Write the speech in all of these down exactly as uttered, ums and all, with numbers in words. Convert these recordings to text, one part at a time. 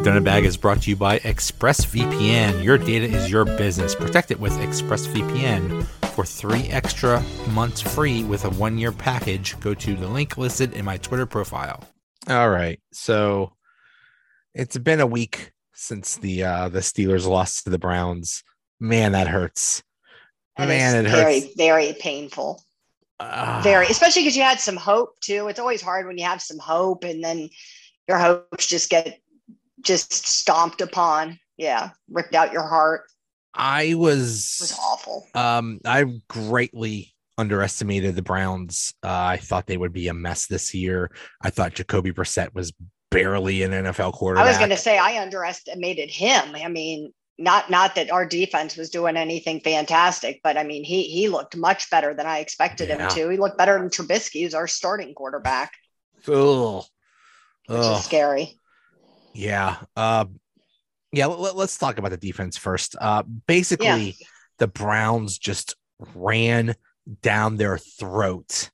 Donut Bag is brought to you by ExpressVPN. Your data is your business. Protect it with ExpressVPN. For three extra months free with a one-year package, go to the link listed in my Twitter profile. All right. So it's been a week since the uh, the Steelers lost to the Browns. Man, that hurts. That Man, is it very, hurts. very painful. Uh, Very, especially because you had some hope too. It's always hard when you have some hope and then your hopes just get just stomped upon. Yeah, ripped out your heart. I was, It was awful. Um, I greatly underestimated the Browns. Uh, I thought they would be a mess this year. I thought Jacoby Brissett was barely an N F L quarterback. I was going to say I underestimated him. I mean, not not that our defense was doing anything fantastic, but I mean, he he looked much better than I expected Yeah. him to. He looked better than Trubisky, who's our starting quarterback. Ugh. Which Ugh. is scary. Yeah. Uh, yeah. Let, us talk about the defense first. Uh, basically, yeah. the Browns just ran down their throat.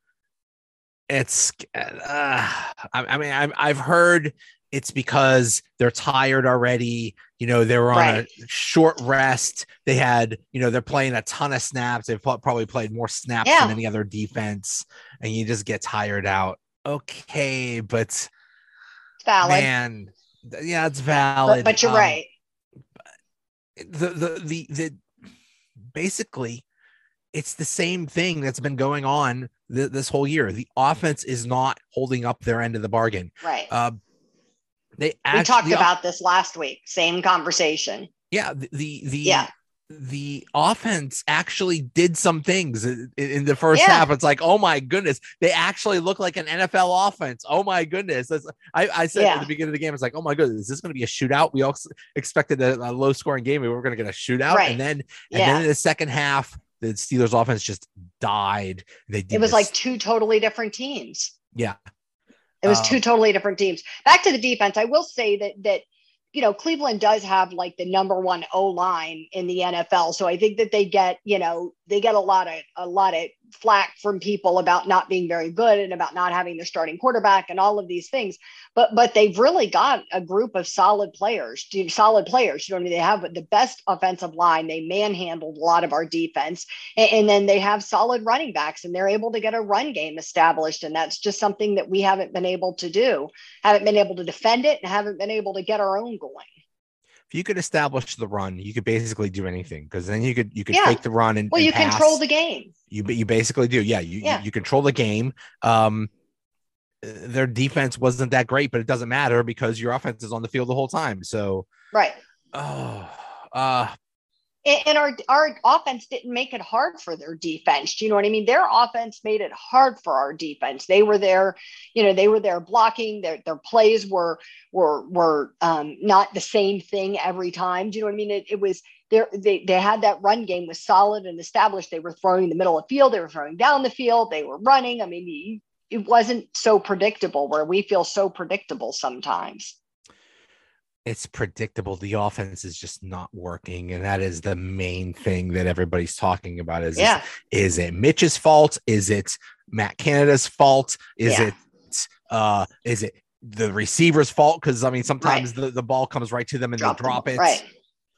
It's, uh, I, I mean, I've, I've heard it's because they're tired already. You know, they were on right. a short rest. They had, you know, they're playing a ton of snaps. They've probably played more snaps yeah. than any other defense, and you just get tired out. Okay, but valid. Man, yeah, it's valid. But, but you're um, right. The, the the the basically, it's the same thing that's been going on th- this whole year. The offense is not holding up their end of the bargain. Right. Uh, they we actually, talked about this last week. Same conversation. Yeah. The the, the yeah. the offense actually did some things in, in the first yeah. half. It's like, oh my goodness, they actually look like an N F L offense. Oh my goodness. That's, I, I said yeah. at the beginning of the game, it's like, oh my goodness, is this going to be a shootout? We all expected a, a low scoring game. We were going to get a shootout. Right. And then, and yeah. then in the second half, the Steelers offense just died. They did it was this. like two totally different teams. Yeah. It was um, two totally different teams. Back to the defense. I will say that, that, you know, Cleveland does have like the number one O line in the N F L. So I think that they get, you know, they get a lot of, a lot of flack from people about not being very good and about not having their starting quarterback and all of these things. But, but they've really got a group of solid players, solid players. You know what I mean? They have the best offensive line. They manhandled a lot of our defense, and, and then they have solid running backs, and they're able to get a run game established. And that's just something that we haven't been able to do, haven't been able to defend it, and haven't been able to get our own going. If you could establish the run, you could basically do anything, because then you could you could yeah. fake the run and well, and you pass. control the game. You you basically do, yeah. You yeah. you, you control the game. Um, their defense wasn't that great, but it doesn't matter because your offense is on the field the whole time. So right. Oh, uh, and, and our our offense didn't make it hard for their defense. Do you know what I mean? Their offense made it hard for our defense. They were there, you know, they were there blocking. Their their plays were were were um, not the same thing every time. Do you know what I mean? It, it was there. They they had that run game was solid and established. They were throwing the middle of the field. They were throwing down the field. They were running. I mean, it wasn't so predictable where we feel so predictable sometimes. It's predictable. The offense is just not working. And that is the main thing that everybody's talking about is, yeah. is, is it Mitch's fault? Is it Matt Canada's fault? Is yeah. it, uh, is it the receiver's fault? Cause I mean, sometimes right. the, the ball comes right to them and drop they drop them. it. Right.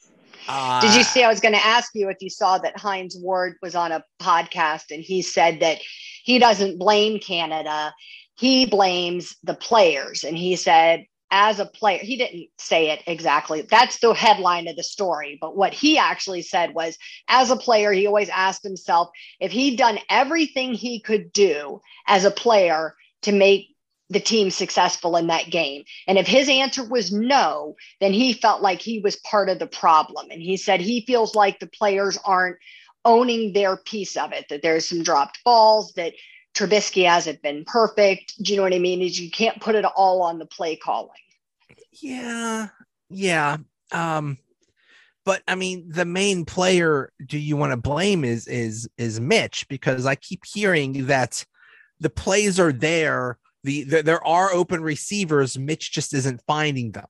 Uh, Did you see, I was going to ask you if you saw that Hines Ward was on a podcast and he said that he doesn't blame Canada. He blames the players. And he said, as a player, he didn't say it exactly. That's the headline of the story. But what he actually said was, as a player, he always asked himself if he'd done everything he could do as a player to make the team successful in that game. And if his answer was no, then he felt like he was part of the problem. And he said he feels like the players aren't owning their piece of it, that there's some dropped balls, that Trubisky hasn't been perfect. Do you know what I mean? Is you can't put it all on the play calling. Yeah. Yeah. Um, but I mean, the main player do you want to blame is, is, is Mitch, because I keep hearing that the plays are there. The, the there are open receivers. Mitch just isn't finding them.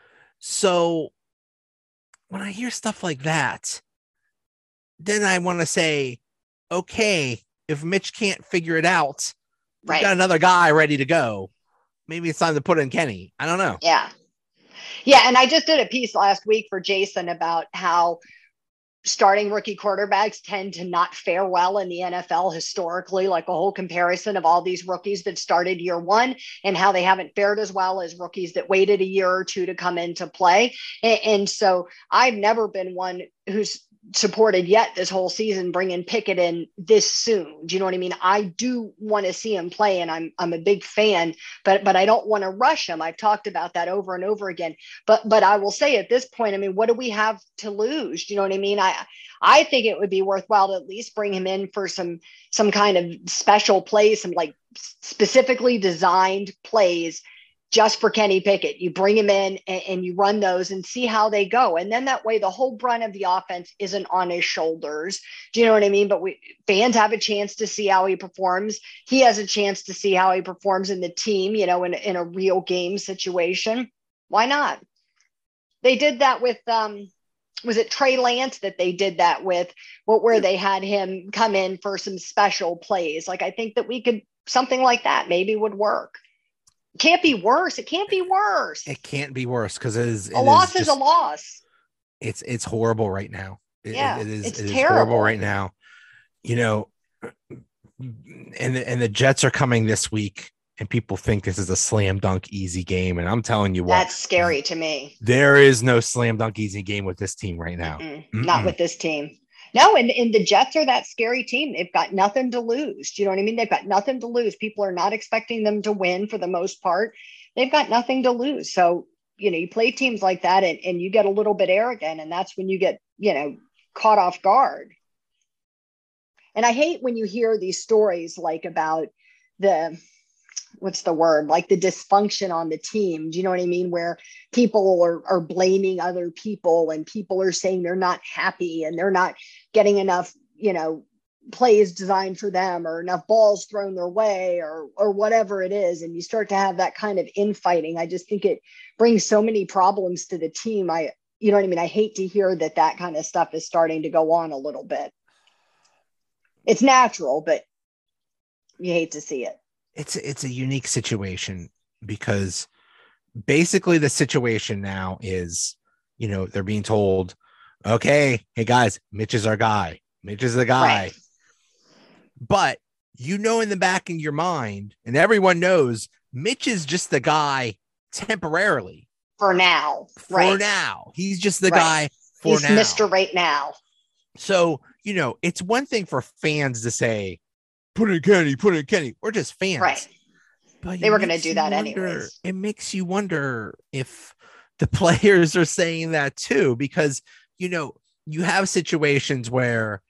So when I hear stuff like that, then I want to say, okay, if Mitch can't figure it out, right. got another guy ready to go. Maybe it's time to put in Kenny. I don't know. Yeah. Yeah, and I just did a piece last week for Jason about how starting rookie quarterbacks tend to not fare well in the N F L historically, like a whole comparison of all these rookies that started year one and how they haven't fared as well as rookies that waited a year or two to come into play. And, and so I've never been one who's supported yet this whole season bringing Pickett in this soon. Do you know what I mean? I do want to see him play, and I'm I'm a big fan, but but I don't want to rush him. I've talked about that over and over again. But but I will say at this point, I mean, what do we have to lose? Do you know what I mean? I I think it would be worthwhile to at least bring him in for some some kind of special plays, some like specifically designed plays just for Kenny Pickett. You bring him in and, and you run those and see how they go. And then that way, the whole brunt of the offense isn't on his shoulders. Do you know what I mean? But we fans have a chance to see how he performs. He has a chance to see how he performs in the team, you know, in, in a real game situation. Why not? They did that with, um, was it Trey Lance that they did that with, what, where they had him come in for some special plays? Like, I think that we could, something like that maybe would work. Can't be worse. It can't be worse. It can't be worse because it is. It a loss is, just, is a loss. It's it's horrible right now. It, yeah, it, it is. It's it is terrible. horrible right now. You know, and the, and the Jets are coming this week, and people think this is a slam dunk easy game, and I'm telling you what, that's scary to me. There is no slam dunk easy game with this team right now. Mm-mm, Mm-mm. Not with this team. No, and, and the Jets are that scary team. They've got nothing to lose. Do you know what I mean? They've got nothing to lose. People are not expecting them to win for the most part. They've got nothing to lose. So, you know, you play teams like that and, and you get a little bit arrogant, and that's when you get, you know, caught off guard. And I hate when you hear these stories like about the, what's the word, like the dysfunction on the team. Do you know what I mean? Where people are, are blaming other people, and people are saying they're not happy and they're not getting enough, you know, plays designed for them or enough balls thrown their way or, or whatever it is. And you start to have that kind of infighting. I just think it brings so many problems to the team. I, you know what I mean? I hate to hear that that kind of stuff is starting to go on a little bit. It's natural, but you hate to see it. It's it's a unique situation because basically the situation now is, you know, they're being told, okay, hey guys, Mitch is our guy. Mitch is the guy. Right. But you know, in the back of your mind, and everyone knows, Mitch is just the guy temporarily. For now. For right. now. He's just the right. guy for He's now. Mister Right Now. So, you know, it's one thing for fans to say, put in Kenny, put in Kenny. We're just fans. Right. But they were going to do that wonder, anyways. It makes you wonder if the players are saying that too, because, you know, you have situations where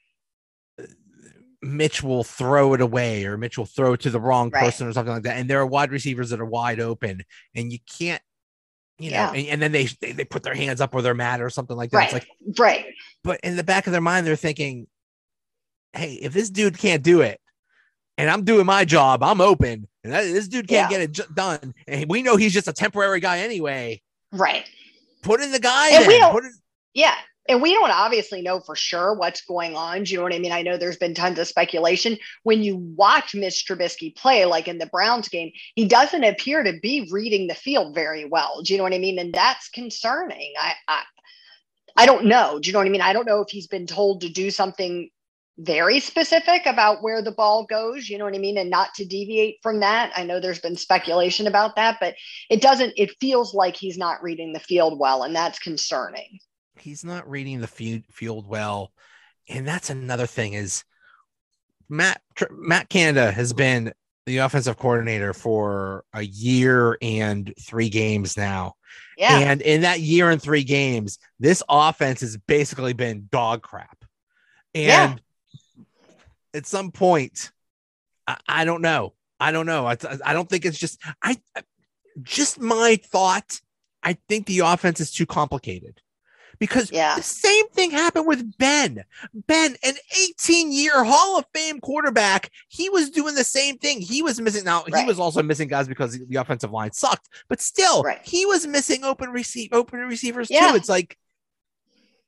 Mitch will throw it away or Mitch will throw it to the wrong right. person or something like that. And there are wide receivers that are wide open and you can't, you know, yeah. and, and then they, they they put their hands up or they're mad or something like that. Right. It's like, right. But in the back of their mind, they're thinking, hey, if this dude can't do it and I'm doing my job, I'm open and that, this dude can't yeah. get it j- done. And we know he's just a temporary guy anyway. Right. Put in the guy. And then. we don't, put in- yeah. And we don't obviously know for sure what's going on. Do you know what I mean? I know there's been tons of speculation. When you watch Mitch Trubisky play, like in the Browns game, he doesn't appear to be reading the field very well. Do you know what I mean? And that's concerning. I, I, I don't know. Do you know what I mean? I don't know if he's been told to do something very specific about where the ball goes, you know what I mean? And not to deviate from that. I know there's been speculation about that, but it doesn't, it feels like he's not reading the field well. And that's concerning. He's not reading the field well. And that's another thing is Matt, Matt Canada has been the offensive coordinator for a year and three games now. Yeah. And in that year and three games, this offense has basically been dog crap. And yeah. at some point, I, I don't know. I don't know. I, I don't think it's just, I, just my thought. I think the offense is too complicated. Because yeah. the same thing happened with Ben. Ben, an eighteen-year Hall of Fame quarterback, he was doing the same thing. He was missing. Now, right. he was also missing guys because the offensive line sucked. But still, right. he was missing open receive, open receivers yeah. too. It's like,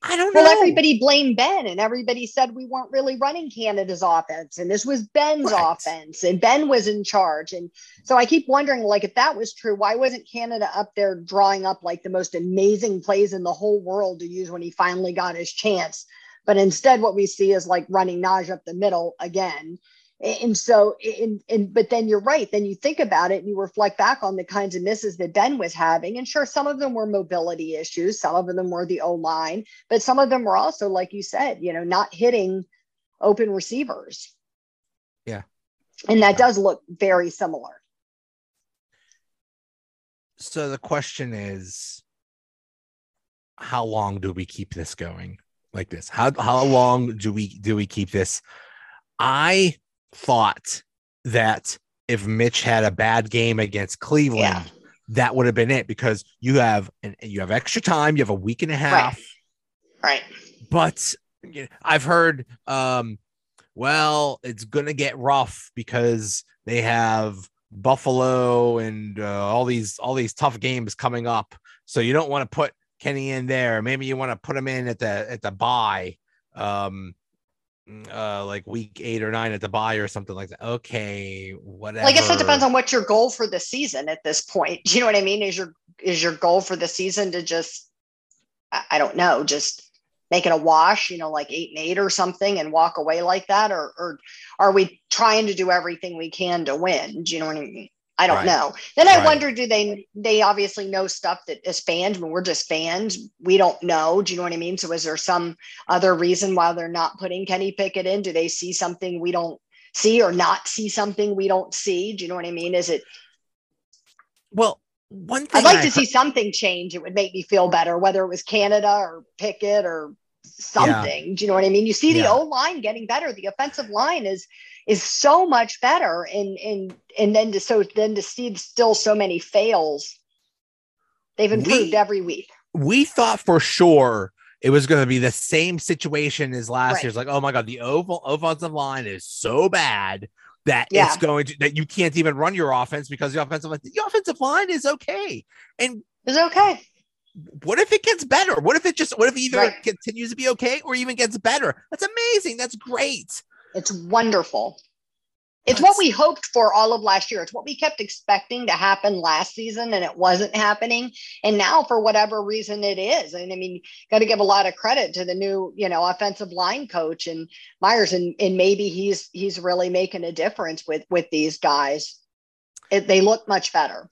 I don't know. Well, everybody blamed Ben, and everybody said we weren't really running Canada's offense, and this was Ben's right. offense, and Ben was in charge. And so I keep wondering, like, if that was true, why wasn't Canada up there drawing up like the most amazing plays in the whole world to use when he finally got his chance? But instead, what we see is like running Naj up the middle again. And so, and, and, but then you're right. Then you think about it and you reflect back on the kinds of misses that Ben was having. And sure, some of them were mobility issues. Some of them were the O-line, but some of them were also, like you said, you know, not hitting open receivers. Yeah. And that does look very similar. So the question is, how long do we keep this going like this? How, how long do we, do we keep this? I thought that if Mitch had a bad game against Cleveland, yeah. that would have been it, because you have and you have extra time, you have a week and a half, right? right. But you know, I've heard, um, well, it's gonna get rough because they have Buffalo and uh, all these all these tough games coming up, so you don't want to put Kenny in there. Maybe you want to put him in at the at the bye. Um, uh like week eight or nine at the bye or something like that. Okay, whatever. Well, I guess it depends on what your goal for the season at this point. Do you know what I mean? Is your is your goal for the season to just, I don't know, just make it a wash, you know, like eight and eight or something and walk away like that? Or or are we trying to do everything we can to win? Do you know what I mean? I don't right. know. Then I right. wonder, do they, they obviously know stuff that as fans, when we're just fans, we don't know. Do you know what I mean? So is there some other reason why they're not putting Kenny Pickett in? Do they see something we don't see, or not see something we don't see? Do you know what I mean? Is it? Well, one thing I'd like I to heard- see something change. It would make me feel better, whether it was Canada or Pickett or something. Yeah. Do you know what I mean? You see the yeah. O-line getting better. The offensive line is, is so much better. And, and, and then to, so then to see still so many fails, they've improved we, every week. We thought for sure it was going to be the same situation as last right. year's. Like, oh my God, the oval offensive line is so bad that yeah. it's going to, that you can't even run your offense because the offensive line, the offensive line is okay. And it's okay. What if it gets better? What if it just, what if it either right. continues to be okay or even gets better? That's amazing. That's great. It's wonderful. It's what we hoped for all of last year. It's what we kept expecting to happen last season, and it wasn't happening. And now, for whatever reason, it is. And I mean, got to give a lot of credit to the new, you know, offensive line coach and Myers, and and maybe he's he's really making a difference with with these guys. It, they look much better.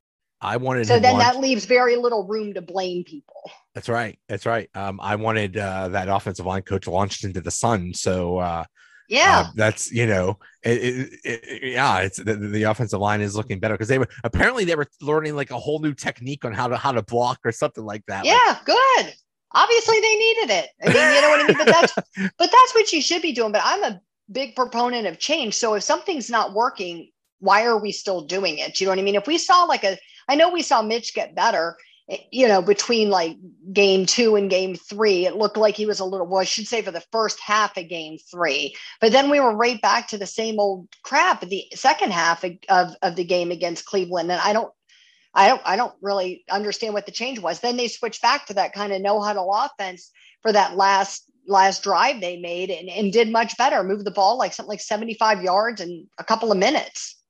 I wanted. So then launched. that leaves very little room to blame people. That's right. That's right. Um, I wanted uh, that offensive line coach launched into the sun. So. Uh, Yeah, uh, that's, you know, it, it, it, yeah, it's the, the offensive line is looking better because they were apparently they were learning like a whole new technique on how to how to block or something like that. Yeah, like, good. Obviously, they needed it. I mean, you know what I mean. But that's but that's what you should be doing. But I'm a big proponent of change. So if something's not working, why are we still doing it? You know what I mean? If we saw like a, I know we saw Mitch get better. You know, between like game two and game three, it looked like he was a little, well, I should say for the first half of game three, but then we were right back to the same old crap at the second half of, of, of the game against Cleveland. And I don't, I don't, I don't really understand what the change was. Then they switched back to that kind of no huddle offense for that last, last drive they made and, and did much better, moved the ball like something like seventy-five yards in a couple of minutes.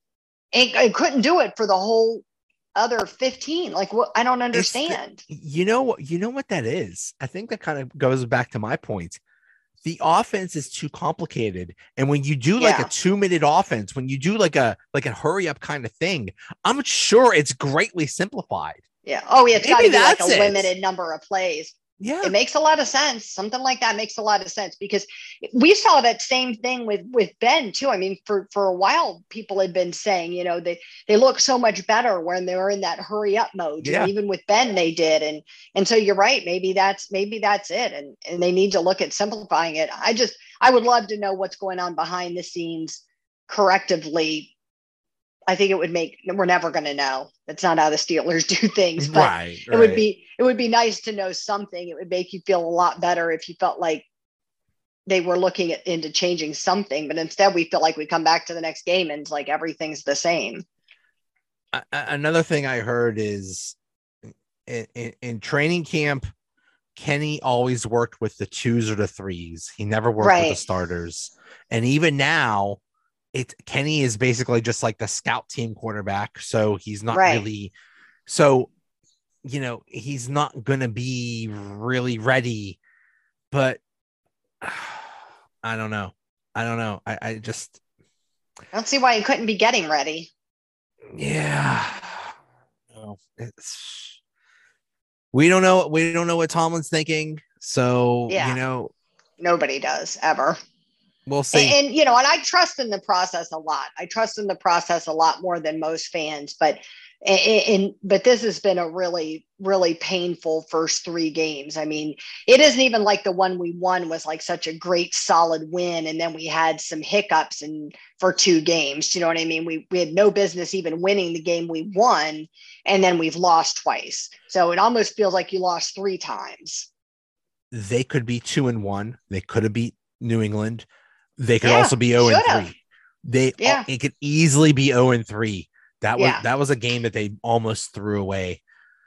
And it couldn't do it for the whole other fifteen. Like, what? I don't understand. The, you know, you know what that is? I think that kind of goes back to my point. The offense is too complicated. And when you do like yeah. a two minute offense, when you do like a, like a hurry up kind of thing, I'm sure it's greatly simplified. Yeah. Oh yeah. It's got to be like a it. limited number of plays. Yeah. It makes a lot of sense. Something like that makes a lot of sense because we saw that same thing with, with Ben too. I mean, for, for a while, people had been saying, you know, they, they look so much better when they were in that hurry up mode. Yeah. You know, even with Ben, they did. And, and so you're right. Maybe that's, maybe that's it. And, and they need to look at simplifying it. I just, I would love to know what's going on behind the scenes correctively. I think it would make, we're never going to know. That's not how the Steelers do things, but right, it right. would be, it would be nice to know something. It would make you feel a lot better if you felt like they were looking at, into changing something, but instead we feel like we come back to the next game and it's like, everything's the same. Uh, another thing I heard is in, in, in training camp, Kenny always worked with the twos or the threes. He never worked Right. with the starters. And even now, it Kenny is basically just like the scout team quarterback. So he's not Right. really so you know, he's not gonna be really ready, but I don't know. I don't know. I, I just I don't see why he couldn't be getting ready. yeah. No, it's we don't know. We don't know what Tomlin's thinking. So Yeah. you know, Nobody does ever. we'll see. And, and, you know, and I trust in the process a lot. I trust in the process a lot more than most fans, but and, and but this has been a really, really painful first three games. I mean, it isn't even like the one we won was like such a great solid win. And then we had some hiccups and for two games. Do you know what I mean? We we had no business even winning the game we won, and then we've lost twice. So it almost feels like you lost three times. They could be two and one. They could have beat New England. They could Yeah, also be zero and should've. three. They Yeah. it could easily be zero and three. That was Yeah. that was a game that they almost threw away.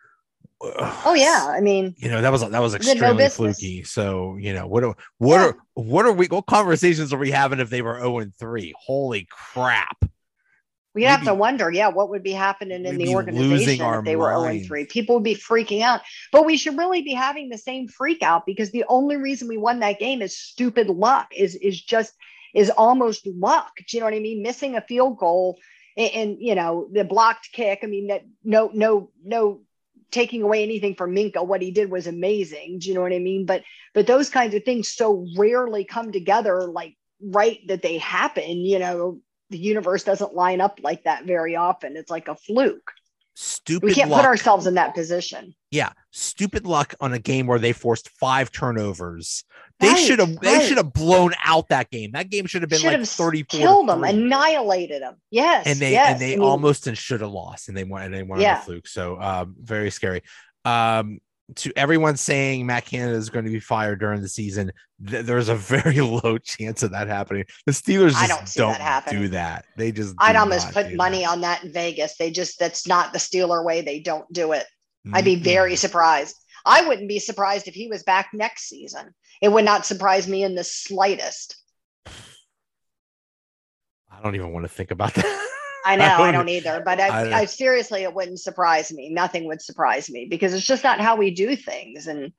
Oh yeah, I mean, You know, that was that was We had no extremely business. fluky. So, you know, what are what Yeah. are what are we what conversations are we having if they were zero and three? Holy crap. we have We'd to be- wonder, yeah, what would be happening in we'd the be organization losing our if they were zero and minds. three. People would be freaking out. But we should really be having the same freak out because the only reason we won that game is stupid luck, is is just is almost luck. Do you know what I mean? Missing a field goal and, and you know, the blocked kick. I mean, that no, no, no taking away anything from Minka. What he did was amazing. Do you know what I mean? But but those kinds of things so rarely come together like right that they happen, you know. The universe doesn't line up like that very often. It's like a fluke. Stupid We can't luck. put ourselves in that position. Yeah, stupid luck on a game where they forced five turnovers. They Right, should have they right. should have blown out that game. That game should have been Should like have thirty-four killed to them, three. annihilated them. Yes, and they yes. and they I mean, almost and should have lost, and they won and they won on Yeah. a fluke. So um, very scary. Um, to everyone saying Matt Canada is going to be fired during the season, th- there's a very low chance of that happening. The Steelers just I don't see don't that happening. do that. They just I'd do almost not put do money that. on that in Vegas. They just that's not the Steeler way. They don't do it. I'd be Mm-mm. very surprised. I wouldn't be surprised if he was back next season. It would not surprise me in the slightest. I don't even want to think about that. I know, I don't- don't, either. But I, I- I, seriously, it wouldn't surprise me. Nothing would surprise me because it's just not how we do things. And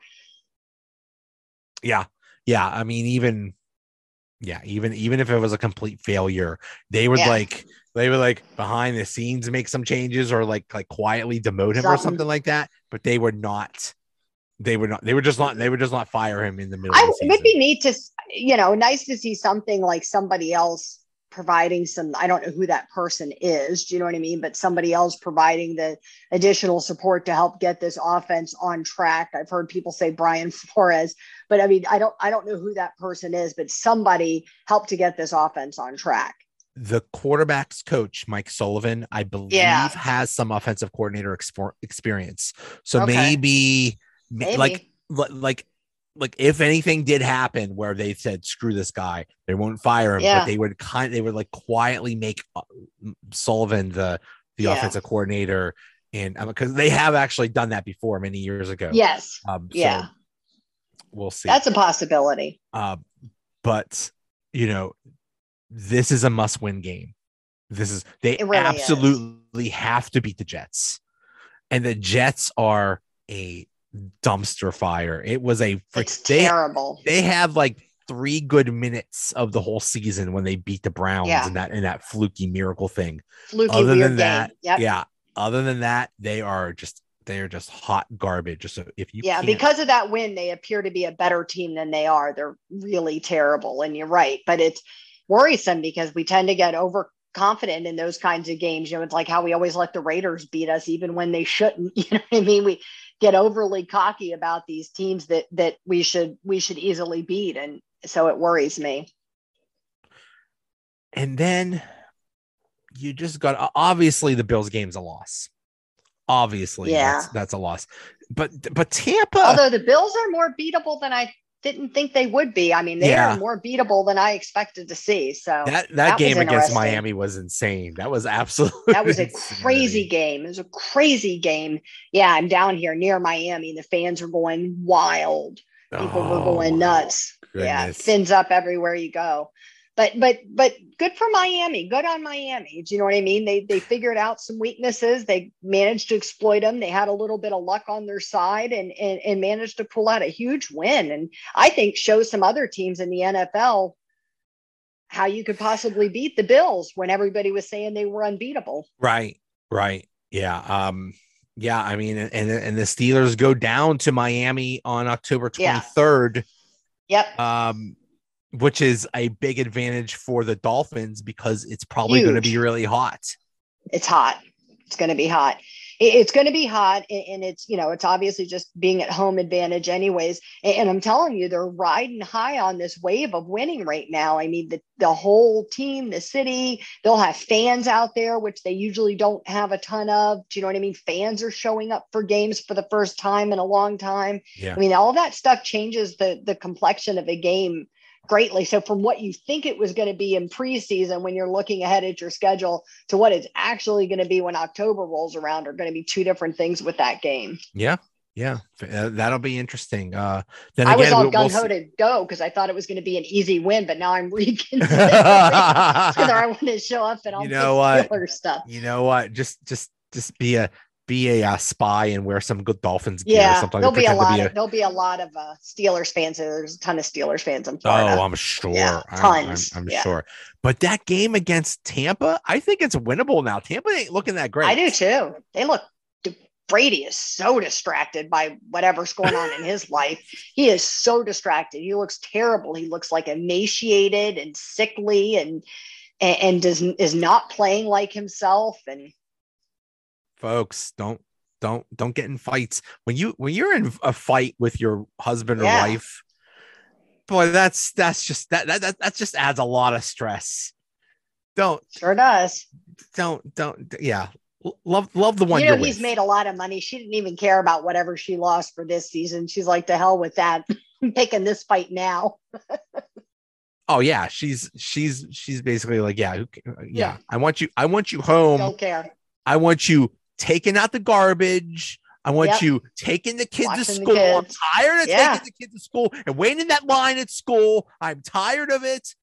Yeah. Yeah. I mean, even yeah, even even if it was a complete failure, they would Yeah. like they would like behind the scenes make some changes or like like quietly demote him or Something. something like that. But they would not. They would not. They would just not. They would just not fire him in the middle I, of the it season. would be neat to, you know, nice to see something like somebody else providing some, I don't know who that person is, do you know what I mean? But somebody else providing the additional support to help get this offense on track. I've heard people say Brian Flores, but I mean, I don't, I don't know who that person is, but somebody helped to get this offense on track. The quarterback's coach, Mike Sullivan, I believe, Yeah. has some offensive coordinator expo- experience. So Okay. maybe, Maybe. like, li- like, like if anything did happen where they said screw this guy, they won't fire him, Yeah. but they would kind, they would like quietly make uh, Sullivan the the Yeah. offensive coordinator, and because they have actually done that before many years ago. Yes. Um, so Yeah. we'll see. That's a possibility. Uh, but you know, this is a must-win game. This is they It really absolutely have to beat the Jets, and the Jets are a dumpster fire. It was a freak. It's They terrible. they had like three good minutes of the whole season when they beat the Browns Yeah. in that in that fluky miracle thing. Fluky Other weird than game. that, Yep. yeah. Other than that, they are just they are just hot garbage. So if you Yeah, can't- because of that win, they appear to be a better team than they are. They're really terrible, and you're right. But it's worrisome because we tend to get overconfident in those kinds of games. You know, it's like how we always let the Raiders beat us, even when they shouldn't. You know what I mean? We get overly cocky about these teams that that we should we should easily beat, and so it worries me. And then you just got obviously the Bills game's a loss. Obviously, Yeah. that's, that's a loss. But but Tampa, Although the Bills are more beatable than I didn't think they would be. I mean, they Yeah. are more beatable than I expected to see. So that that, that game was against interesting. Miami was insane. That was absolutely That was a insanity. crazy game. It was a crazy game. Yeah, I'm down here near Miami. The fans are going wild. People were Oh, going nuts. Yeah, goodness. fins up everywhere you go. But but but good for Miami. Good on Miami. Do you know what I mean? They they figured out some weaknesses. They managed to exploit them. They had a little bit of luck on their side and and, and managed to pull out a huge win. And I think shows some other teams in the N F L how you could possibly beat the Bills when everybody was saying they were unbeatable. Right, right. Yeah. Um, yeah, I mean, and and the Steelers go down to Miami on October twenty-third. Yeah. Yep. Um, which is a big advantage for the Dolphins because it's probably going to be really hot. It's hot. It's going to be hot. It's going to be hot. And it's, you know, it's obviously just being at home advantage anyways. And I'm telling you, they're riding high on this wave of winning right now. I mean, the, the whole team, the city, they'll have fans out there, which they usually don't have a ton of. Do you know what I mean? Fans are showing up for games for the first time in a long time. Yeah. I mean, all that stuff changes the, the complexion of a game greatly. So from what you think it was going to be in preseason when you're looking ahead at your schedule to what it's actually going to be when October rolls around are going to be two different things with that game. Yeah. Yeah. Uh, that'll be interesting. Uh, then I again, was all we'll, gung ho we'll to go because I thought it was going to be an easy win, but now I'm reconsidering whether I want to show up and all you know what? Steelers stuff. You know what? Just, just, just be a, be a uh, spy and wear some good Dolphins gear. Yeah, or something. there'll be a lot. Be a... Of, there'll be a lot of uh, Steelers fans. There's a ton of Steelers fans in Florida. Oh, I'm sure. Yeah, tons. I'm, I'm, I'm yeah. sure. But that game against Tampa, I think it's winnable now. Tampa ain't looking that great. I do too. They look. Brady is so distracted by whatever's going on in his life. He is so distracted. He looks terrible. He looks like emaciated and sickly, and and, and does is not playing like himself. And folks, don't. Don't don't get in fights when you when you're in a fight with your husband or yeah. wife. Boy, that's that's just that that that that just adds a lot of stress. Don't sure does. Don't don't yeah. Love love the one you know you're he's with. Made a lot of money. She didn't even care about whatever she lost for this season. She's like, the hell with that. I'm picking this fight now. Oh yeah, she's she's she's basically like yeah, who, yeah, yeah. I want you I want you home. Don't care. I want you taking out the garbage. I want yep. you taking the kids Watching to school. I'm tired of yeah. taking the kids to school and waiting in that line at school. I'm tired of it.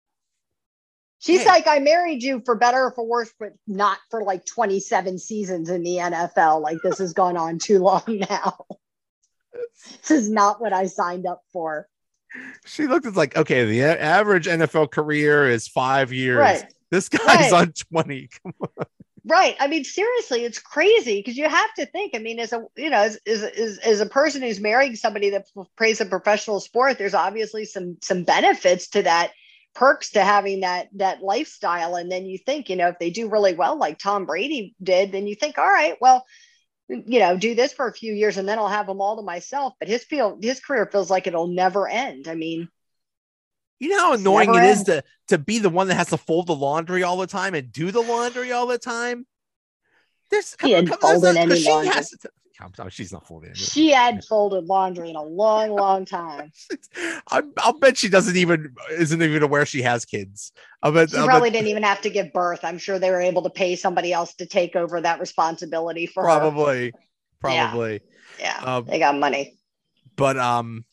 She's hey. like, I married you for better or for worse, but not for like twenty-seven seasons in the N F L. Like this has gone on too long now. This is not what I signed up for. She looked at like, okay, the a- average N F L career is five years. Right. This guy's right. on twenty. Come on. Right. I mean, seriously, it's crazy because you have to think, I mean, as a, you know, as, as, as, as a person who's marrying somebody that plays a professional sport, there's obviously some, some benefits to that, perks to having that, that lifestyle. And then you think, you know, if they do really well, like Tom Brady did, then you think, all right, well, you know, do this for a few years and then I'll have them all to myself. But his feel, his career feels like it'll never end. I mean, you know how annoying it ends. is to, to be the one that has to fold the laundry all the time and do the laundry all the time. There's she hadn't folded any she laundry. Has to, I'm sorry, she's not folding it. She had folded laundry in a long, long time. I, I'll bet she doesn't even isn't even aware she has kids. I bet she I probably bet, didn't even have to give birth. I'm sure they were able to pay somebody else to take over that responsibility for probably, her. Probably, yeah, yeah. Um, they got money. But um,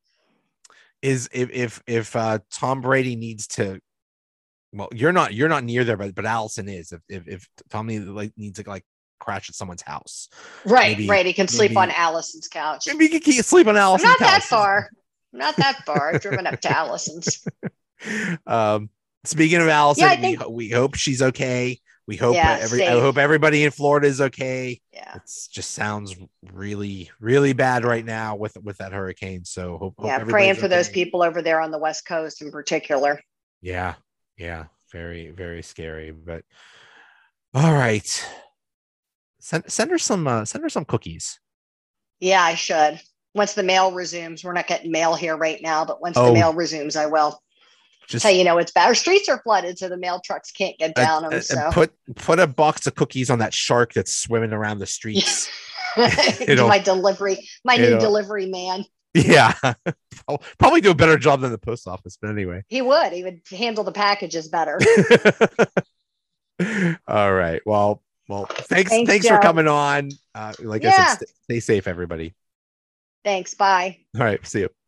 is if if if uh, Tom Brady needs to. Well, you're not you're not near there, but but Allison is. If if, if Tommy like needs to like crash at someone's house, right, maybe, right, he can sleep maybe, on Allison's couch. Maybe he can sleep on Allison's I'm not couch. that far. I'm not that far. I've driven up to Allison's. Um, speaking of Allison, yeah, think, we we hope she's okay. We hope yeah, every I hope everybody in Florida is okay. Yeah, it just sounds really really bad right now with with that hurricane. So hope, yeah, hope praying for okay. those people over there on the West Coast in particular. Yeah, yeah. Very, very scary, but all right. Send send her some uh, send her some cookies. Yeah, I should. Once the mail resumes, we're not getting mail here right now, but once oh, the mail resumes, I will. Just tell you know it's bad. Our streets are flooded, so the mail trucks can't get down uh, them. So put put a box of cookies on that shark that's swimming around the streets. my delivery, my new delivery man. Yeah, probably do a better job than the post office, but anyway. He would. He would handle the packages better. All right. Well, well, thanks. Thanks, Thanks for Joe. coming on. Uh, like Yeah. I said, st- stay safe, everybody. Thanks. Bye. All right. See you.